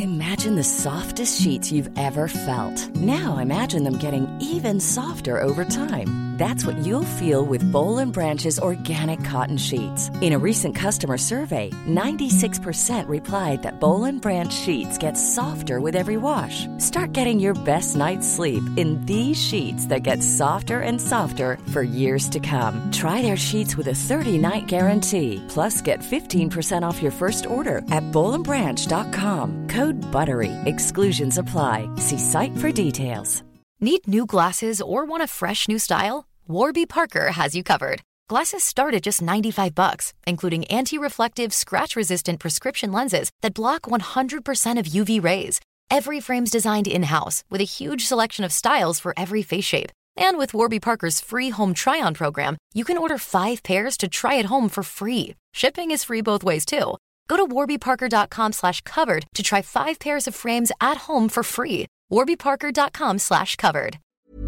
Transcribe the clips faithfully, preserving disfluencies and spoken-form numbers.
Imagine the softest sheets you've ever felt. Now imagine them getting even softer over time. That's what you'll feel with Boll and Branch's organic cotton sheets. In a recent customer survey, ninety-six percent replied that Boll and Branch sheets get softer with every wash. Start getting your best night's sleep in these sheets that get softer and softer for years to come. Try their sheets with a thirty-night guarantee. Plus, get fifteen percent off your first order at boll and branch dot com. Code BUTTERY. Exclusions apply. See site for details. Need new glasses or want a fresh new style? Warby Parker has you covered. Glasses start at just ninety-five bucks, including anti-reflective, scratch-resistant prescription lenses that block one hundred percent of U V rays. Every frame's designed in-house with a huge selection of styles for every face shape. And with Warby Parker's free home try-on program, you can order five pairs to try at home for free. Shipping is free both ways, too. Go to warby parker dot com slash covered to try five pairs of frames at home for free. warby parker dot com slash covered.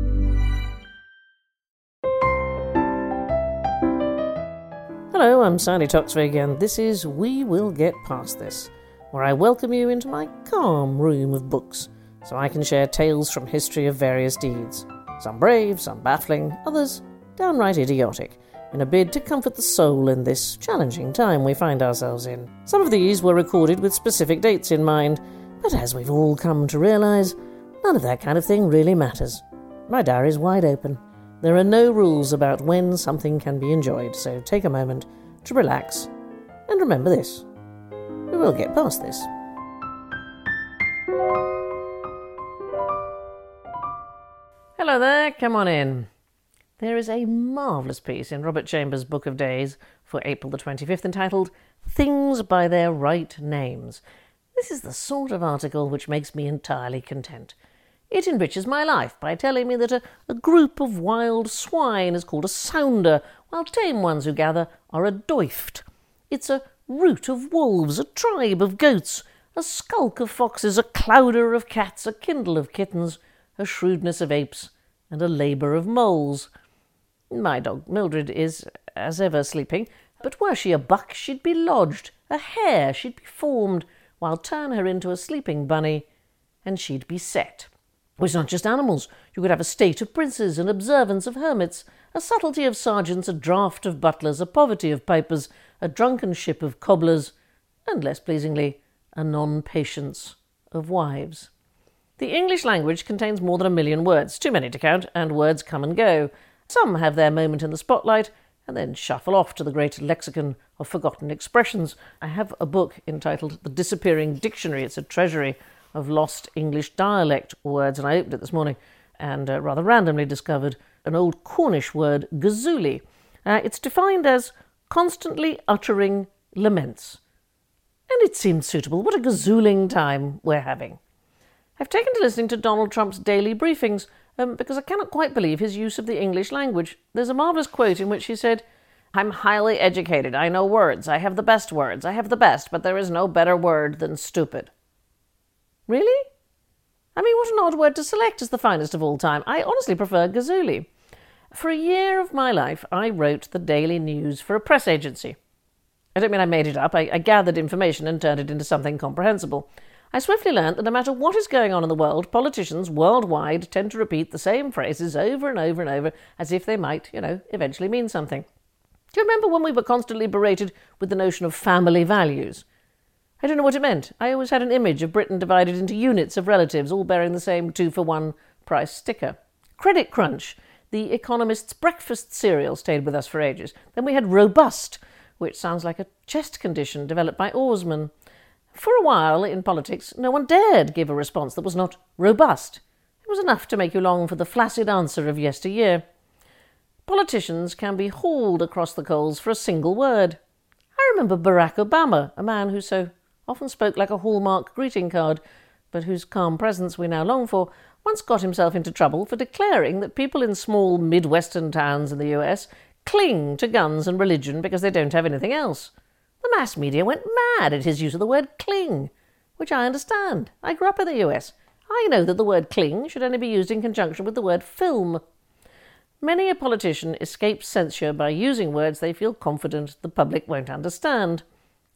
Hello, I'm Sandy Toksvig, and this is We Will Get Past This, where I welcome you into my calm room of books, so I can share tales from history of various deeds. Some brave, some baffling, others downright idiotic, in a bid to comfort the soul in this challenging time we find ourselves in. Some of these were recorded with specific dates in mind, but as we've all come to realise, none of that kind of thing really matters. My diary's wide open. There are no rules about when something can be enjoyed, so take a moment to relax and remember this. We will get past this. Hello there, come on in. There is a marvellous piece in Robert Chambers' Book of Days for April the twenty-fifth entitled Things by Their Right Names. This is the sort of article which makes me entirely content. It enriches my life by telling me that a, a group of wild swine is called a sounder, while tame ones who gather are a doift. It's a rout of wolves, a tribe of goats, a skulk of foxes, a clowder of cats, a kindle of kittens, a shrewdness of apes, and a labour of moles. My dog Mildred is, as ever, sleeping, but were she a buck, she'd be lodged, a hare, she'd be formed, while turn her into a sleeping bunny, and she'd be set. It's not just animals. You could have a state of princes, an observance of hermits, a subtlety of sergeants, a draught of butlers, a poverty of pipers, a drunken ship of cobblers, and, less pleasingly, a non-patience of wives. The English language contains more than a million words, too many to count, and words come and go. Some have their moment in the spotlight, and then shuffle off to the great lexicon of forgotten expressions. I have a book entitled The Disappearing Dictionary. It's a treasury of lost English dialect words, and I opened it this morning and uh, rather randomly discovered an old Cornish word, gazuli. Uh, it's defined as constantly uttering laments. And it seemed suitable. What a gazooling time we're having. I've taken to listening to Donald Trump's daily briefings um, because I cannot quite believe his use of the English language. There's a marvellous quote in which he said, "I'm highly educated. I know words. I have the best words. I have the best, but there is no better word than stupid." Really? I mean, what an odd word to select as the finest of all time. I honestly prefer gazuli. For a year of my life, I wrote the daily news for a press agency. I don't mean I made it up. I, I gathered information and turned it into something comprehensible. I swiftly learnt that no matter what is going on in the world, politicians worldwide tend to repeat the same phrases over and over and over as if they might, you know, eventually mean something. Do you remember when we were constantly berated with the notion of family values? I don't know what it meant. I always had an image of Britain divided into units of relatives, all bearing the same two-for-one price sticker. Credit Crunch, the Economist's breakfast cereal, stayed with us for ages. Then we had Robust, which sounds like a chest condition developed by oarsmen. For a while, in politics, no one dared give a response that was not robust. It was enough to make you long for the flaccid answer of yesteryear. Politicians can be hauled across the coals for a single word. I remember Barack Obama, a man who so often spoke like a Hallmark greeting card, but whose calm presence we now long for, once got himself into trouble for declaring that people in small Midwestern towns in the U S cling to guns and religion because they don't have anything else. The mass media went mad at his use of the word cling, which I understand. I grew up in the U S. I know that the word cling should only be used in conjunction with the word film. Many a politician escapes censure by using words they feel confident the public won't understand.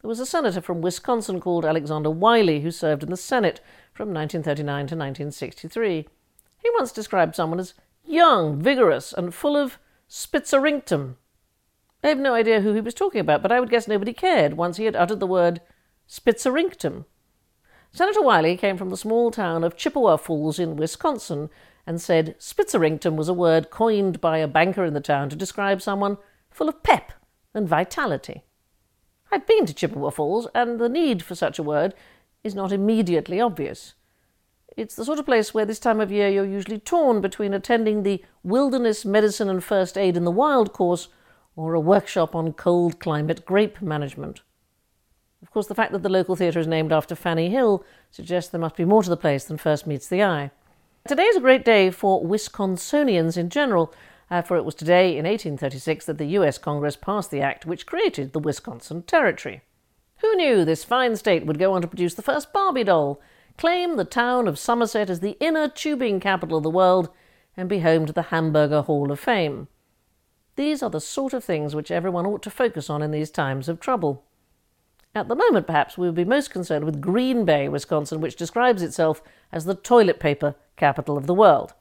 There was a senator from Wisconsin called Alexander Wiley who served in the Senate from nineteen thirty-nine to nineteen sixty-three. He once described someone as young, vigorous, and full of spitzerinctum. I have no idea who he was talking about, but I would guess nobody cared once he had uttered the word spitzerinctum. Senator Wiley came from the small town of Chippewa Falls in Wisconsin and said spitzerinctum was a word coined by a banker in the town to describe someone full of pep and vitality. I've been to Chippewa Falls, and the need for such a word is not immediately obvious. It's the sort of place where this time of year you're usually torn between attending the Wilderness Medicine and First Aid in the Wild course or a workshop on cold climate grape management. Of course, the fact that the local theatre is named after Fanny Hill suggests there must be more to the place than first meets the eye. Today is a great day for Wisconsinians in general, uh, for it was today in eighteen thirty-six that the U S Congress passed the act which created the Wisconsin Territory. Who knew this fine state would go on to produce the first Barbie doll, claim the town of Somerset as the inner tubing capital of the world, and be home to the Hamburger Hall of Fame? These are the sort of things which everyone ought to focus on in these times of trouble. At the moment, perhaps, we would be most concerned with Green Bay, Wisconsin, which describes itself as the toilet paper capital of the world.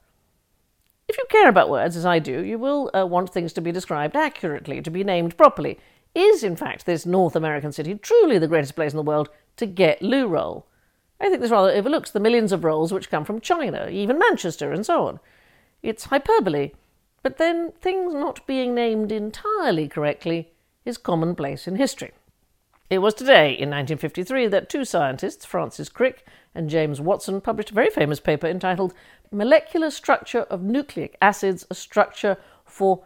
If you care about words, as I do, you will uh, want things to be described accurately, to be named properly. Is, in fact, this North American city truly the greatest place in the world to get loo roll? I think this rather overlooks the millions of rolls which come from China, even Manchester, and so on. It's hyperbole, but then things not being named entirely correctly is commonplace in history. It was today, in nineteen fifty-three, that two scientists, Francis Crick and James Watson, published a very famous paper entitled Molecular Structure of Nucleic Acids, a Structure for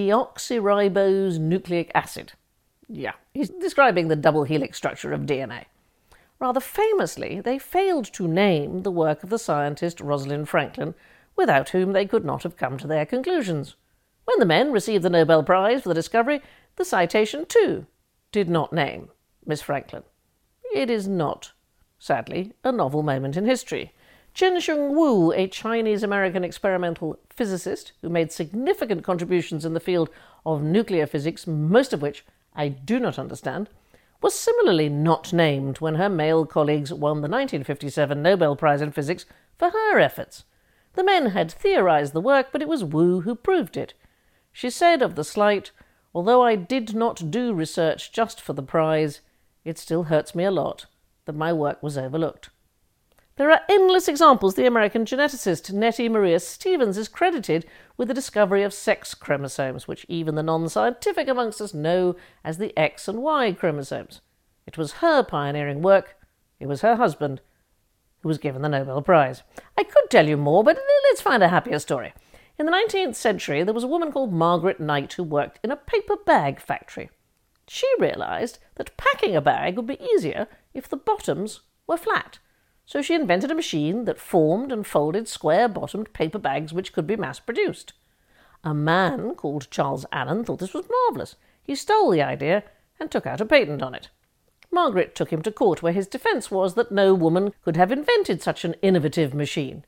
Deoxyribose Nucleic Acid. Yeah, he's describing the double helix structure of D N A. Rather famously, they failed to name the work of the scientist Rosalind Franklin, without whom they could not have come to their conclusions. When the men received the Nobel Prize for the discovery, the citation, too, did not name Miss Franklin. It is not, sadly, a novel moment in history. Chen-Shung Wu, a Chinese-American experimental physicist who made significant contributions in the field of nuclear physics, most of which I do not understand, was similarly not named when her male colleagues won the nineteen fifty-seven Nobel Prize in Physics for her efforts. The men had theorized the work, but it was Wu who proved it. She said of the slight, "Although I did not do research just for the prize, it still hurts me a lot that my work was overlooked." There are endless examples. The American geneticist Nettie Maria Stevens is credited with the discovery of sex chromosomes, which even the non-scientific amongst us know as the X and Y chromosomes. It was her pioneering work. It was her husband who was given the Nobel Prize. I could tell you more, but let's find a happier story. In the nineteenth century, there was a woman called Margaret Knight who worked in a paper bag factory. She realized that packing a bag would be easier if the bottoms were flat. So she invented a machine that formed and folded square-bottomed paper bags which could be mass-produced. A man called Charles Allen thought this was marvellous. He stole the idea and took out a patent on it. Margaret took him to court, where his defence was that no woman could have invented such an innovative machine.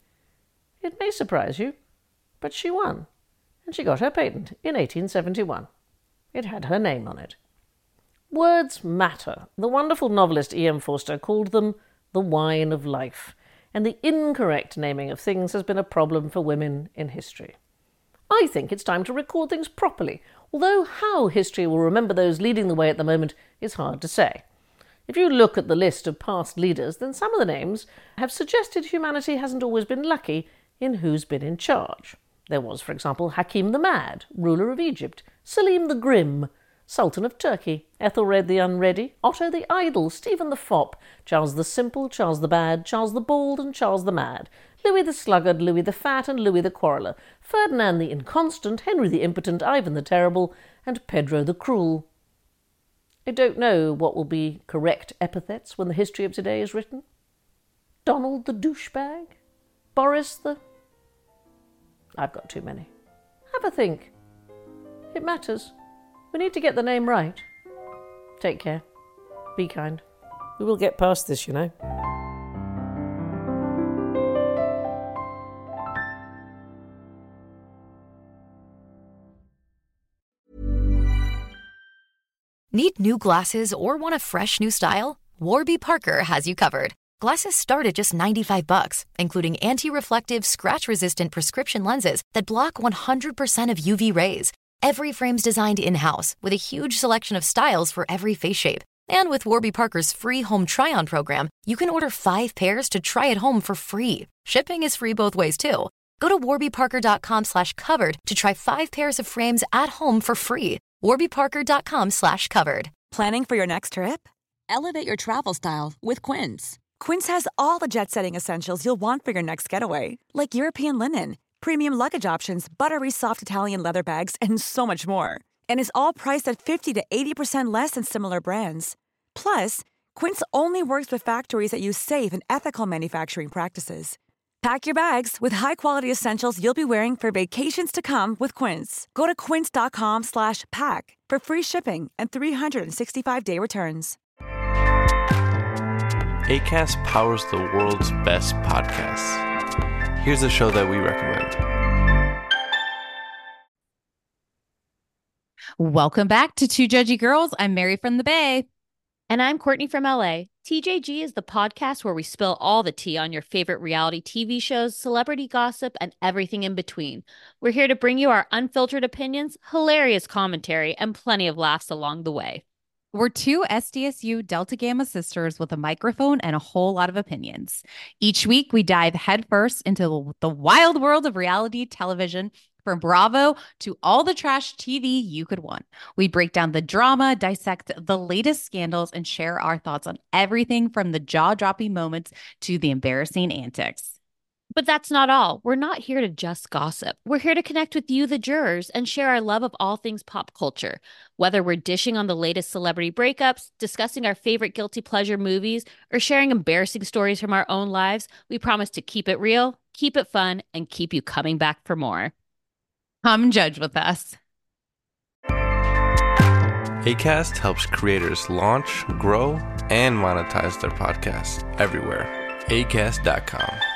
It may surprise you, but she won, and she got her patent in eighteen seventy-one. It had her name on it. Words matter. The wonderful novelist E M Forster called them the wine of life, and the incorrect naming of things has been a problem for women in history. I think it's time to record things properly, although how history will remember those leading the way at the moment is hard to say. If you look at the list of past leaders, then some of the names have suggested humanity hasn't always been lucky in who's been in charge. There was, for example, Hakim the Mad, ruler of Egypt, Selim the Grim, Sultan of Turkey, Ethelred the Unready, Otto the Idle, Stephen the Fop, Charles the Simple, Charles the Bad, Charles the Bald, and Charles the Mad, Louis the Sluggard, Louis the Fat, and Louis the Quarreller, Ferdinand the Inconstant, Henry the Impotent, Ivan the Terrible, and Pedro the Cruel. I don't know what will be correct epithets when the history of today is written. Donald the Douchebag? Boris the... I've got too many. Have a think. It matters. We need to get the name right. Take care. Be kind. We will get past this, you know. Need new glasses or want a fresh new style? Warby Parker has you covered. Glasses start at just ninety-five bucks, including anti-reflective, scratch-resistant prescription lenses that block one hundred percent of U V rays. Every frame's designed in-house with a huge selection of styles for every face shape. And with Warby Parker's free home try-on program, you can order five pairs to try at home for free. Shipping is free both ways, too. Go to warbyparker.com slash covered to try five pairs of frames at home for free. warbyparker.com slash covered. Planning for your next trip? Elevate your travel style with Quince. Quince has all the jet-setting essentials you'll want for your next getaway, like European linen, premium luggage options, buttery soft Italian leather bags, and so much more. And is all priced at fifty to eighty percent less than similar brands. Plus, Quince only works with factories that use safe and ethical manufacturing practices. Pack your bags with high-quality essentials you'll be wearing for vacations to come with Quince. Go to quince.com slash pack for free shipping and three sixty-five day returns. Acast powers the world's best podcasts. Here's a show that we recommend. Welcome back to Two Judgy Girls. I'm Mary from the Bay. And I'm Courtney from L A. T J G is the podcast where we spill all the tea on your favorite reality T V shows, celebrity gossip, and everything in between. We're here to bring you our unfiltered opinions, hilarious commentary, and plenty of laughs along the way. We're two S D S U Delta Gamma sisters with a microphone and a whole lot of opinions. Each week, we dive headfirst into the wild world of reality television, from Bravo to all the trash T V you could want. We break down the drama, dissect the latest scandals, and share our thoughts on everything from the jaw-dropping moments to the embarrassing antics. But that's not all. We're not here to just gossip. We're here to connect with you, the jurors, and share our love of all things pop culture. Whether we're dishing on the latest celebrity breakups, discussing our favorite guilty pleasure movies, or sharing embarrassing stories from our own lives, we promise to keep it real, keep it fun, and keep you coming back for more. Come judge with us. Acast helps creators launch, grow, and monetize their podcasts everywhere. acast dot com.